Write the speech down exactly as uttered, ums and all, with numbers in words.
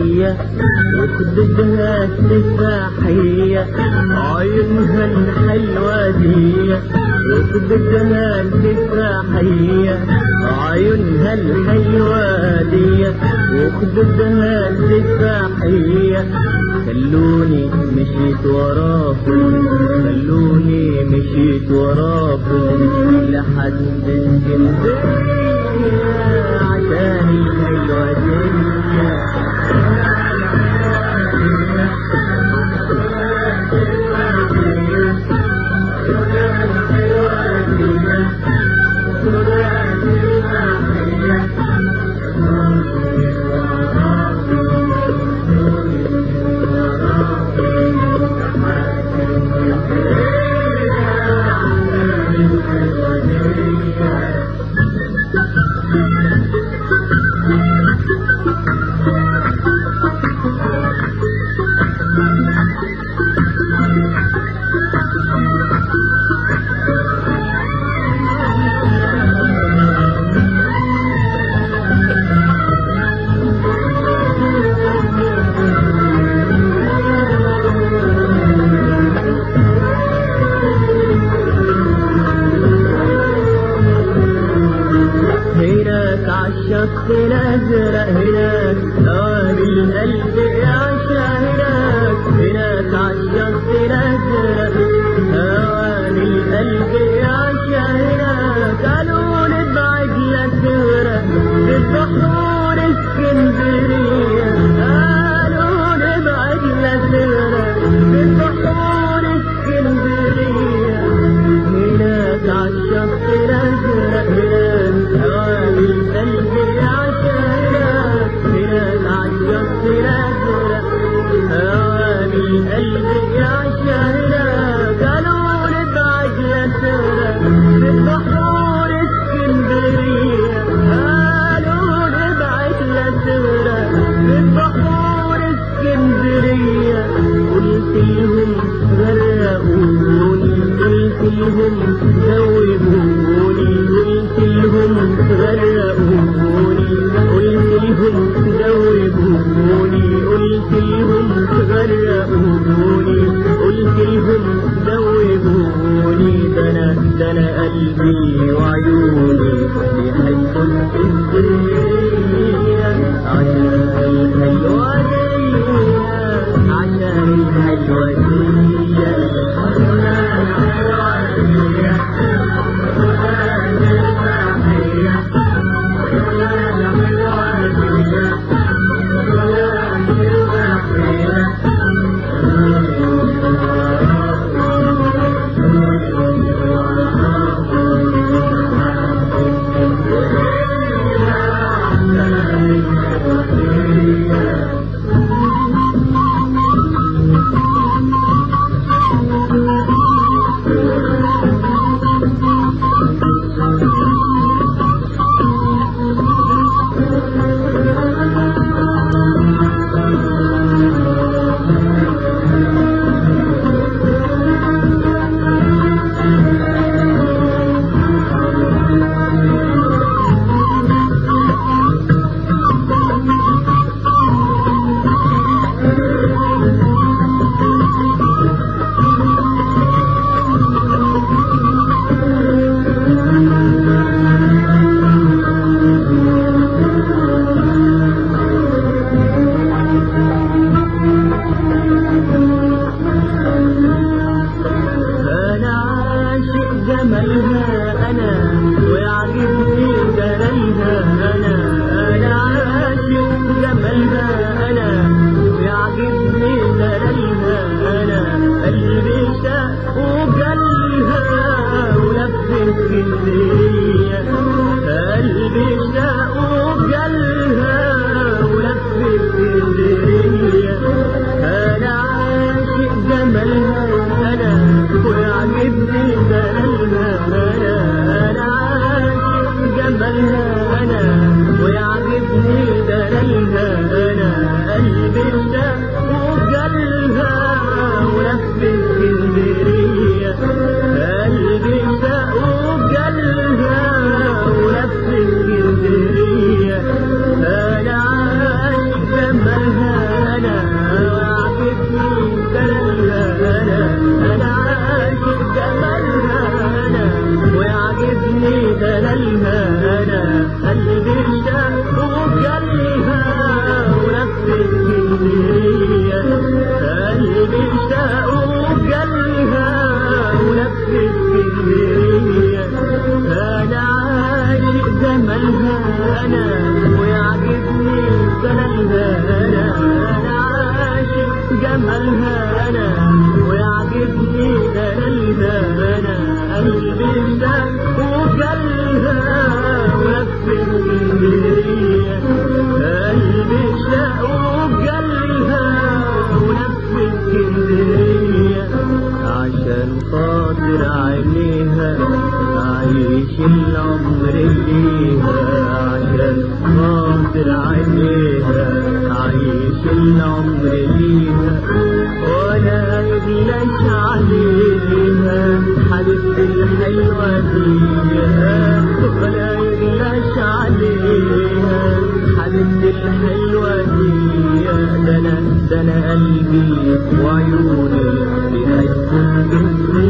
هدية وخدودها تفاحية، عيونها الحلوة دي وخدودها تفاحية، عيونها الحلوة دي وخدودها تفاحية. خلوني مشيت وراكم، خلوني مشيت وراكم لحد اسكندرية عشان الحلوة دي. عالشط الأزرق هناك هواني القلب يعشى هناك، هناك عالشط الأزرق هواني القلب يعشى هناك. قالوا نبعد لا تغرق في بحور اسكندرية، قالوا نبعد لا تغرق في بحور اسكندرية. هناك عالشط الأزرق هناك هواني القلب يعشى هناك، هناك عالشط الأزرق هواني القلب يعشى هناك. قالوا نبعد لا تغرق في بحور اسكندرية، قالوا نبعد لا تغرق في بحور اسكندرية. قلت لهم غرقوني، قلت لهم ذوبوني، قلت لهم غرقوني، قلت لهم ذوبوني، قلت لهم غرقوني، قلت لهم ذوبوني. ده انا ده انا قلبي وعيوني بيحبوا اسكندرية عشان الحلوة دي، عشان الحلوة دي. العمر ليها ولا يغلاش عليها حبيبتي الحلوة فيها ولا يغلاش عليها حبيبتي الحلوة فيها. ده انا ده انا قلبي وعيوني بيحبوا